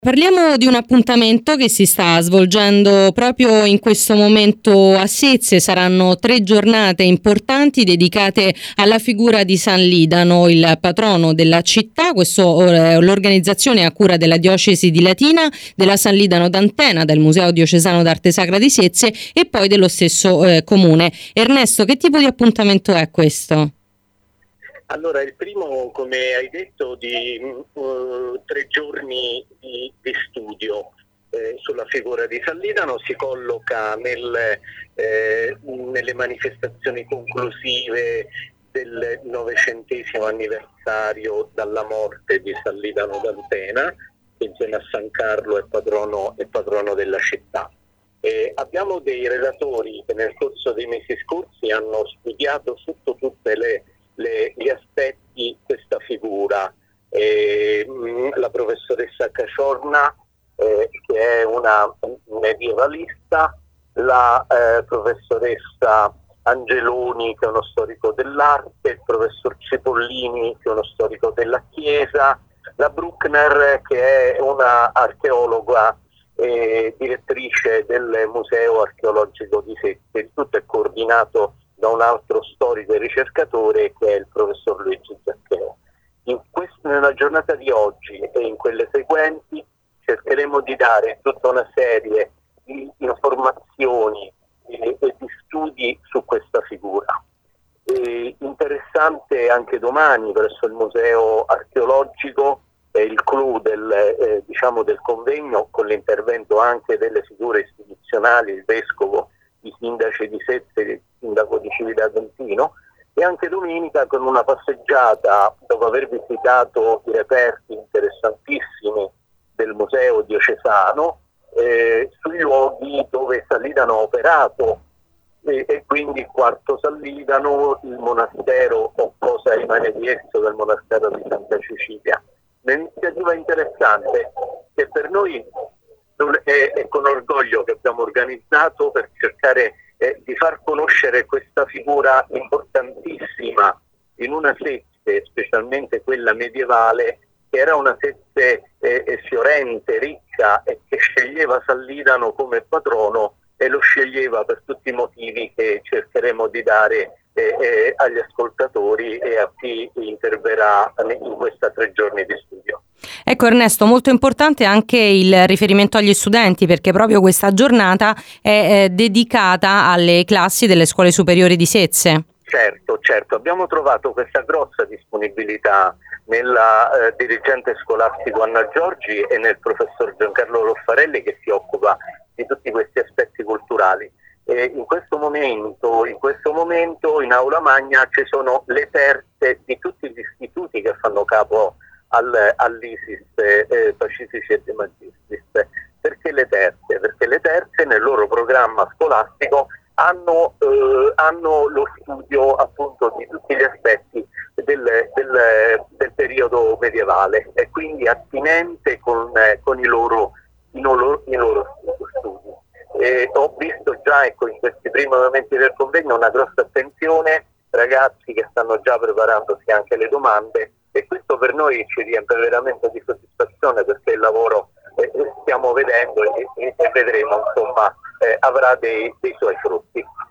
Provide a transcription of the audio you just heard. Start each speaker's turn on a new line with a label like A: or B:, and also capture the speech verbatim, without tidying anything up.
A: Parliamo di un appuntamento che si sta svolgendo proprio in questo momento a Sezze. Saranno tre giornate importanti dedicate alla figura di San Lidano, il patrono della città. Questo eh, l'organizzazione a cura della diocesi di Latina, della San Lidano d'Antena, del Museo Diocesano d'Arte Sacra di Sezze e poi dello stesso eh, comune. Ernesto, che tipo di appuntamento è questo?
B: Allora, il primo, come hai detto, di uh, tre giorni di, di studio eh, sulla figura di San Lidano si colloca nel, eh, nelle manifestazioni conclusive del novecentesimo anniversario dalla morte di San Lidano d'Antena, che insieme a San Carlo è patrono, è patrono della città. Eh, abbiamo dei relatori che nel corso dei mesi scorsi hanno studiato sotto tutte le Le, gli aspetti di questa figura. Eh, la professoressa Caciorna, eh, che è una medievalista, la eh, professoressa Angeloni, che è uno storico dell'arte, il professor Cipollini, che è uno storico della Chiesa, la Bruckner, che è una archeologa e direttrice del Museo Archeologico di Sezze. Il tutto è coordinato da un altro storico e ricercatore che è il professor Luigi Zaccheo. In quest- nella giornata di oggi e in quelle seguenti cercheremo di dare tutta una serie di informazioni e, e di studi su questa figura. E interessante anche domani presso il Museo Archeologico è il clou del, eh, diciamo del convegno, con l'intervento anche delle figure istituzionali, il vescovo, i sindaci di Sezze, il sindaco di Cividad-Antino, e anche domenica con una passeggiata, dopo aver visitato i reperti interessantissimi del Museo Diocesano, eh, sui luoghi dove San Lidano ha operato, e, e quindi il quarto San Lidano, il monastero o cosa rimane di esso del monastero di Santa Cecilia. Un'iniziativa interessante che per noi è, è con orgoglio che abbiamo organizzato per cercare eh, di far conoscere questa figura importantissima in una Sezze, specialmente quella medievale, che era una Sezze eh, fiorente, ricca e che sceglieva San Lidano come patrono, e lo sceglieva per tutti i motivi che cercheremo di dare eh, eh, agli ascoltatori e a chi interverrà in questi tre giorni di studio.
A: Ecco Ernesto, molto importante anche il riferimento agli studenti, perché proprio questa giornata è eh, dedicata alle classi delle scuole superiori di Sezze.
B: Certo, certo, abbiamo trovato questa grossa disponibilità nella eh, dirigente scolastico Anna Giorgi e nel professor Giancarlo Roffarelli, che si occupa di tutti questi aspetti culturali. E in questo momento, in questo momento in aula magna ci sono le terze di tutti gli istituti che fanno capo al, all'Isis eh, Pacifici e De Magistris. Perché le terze? Perché le terze nel loro programma scolastico hanno, eh, hanno lo studio appunto di tutti gli aspetti del, del, del periodo medievale e quindi attinente con, eh, con i loro, i loro, i loro studi. E ho visto già, ecco, in questi primi momenti del convegno una grossa attenzione, ragazzi che stanno già preparandosi anche le domande, e questo per noi ci riempie veramente di soddisfazione, perché il lavoro eh, stiamo vedendo e, e vedremo, insomma, eh, avrà dei, dei suoi frutti.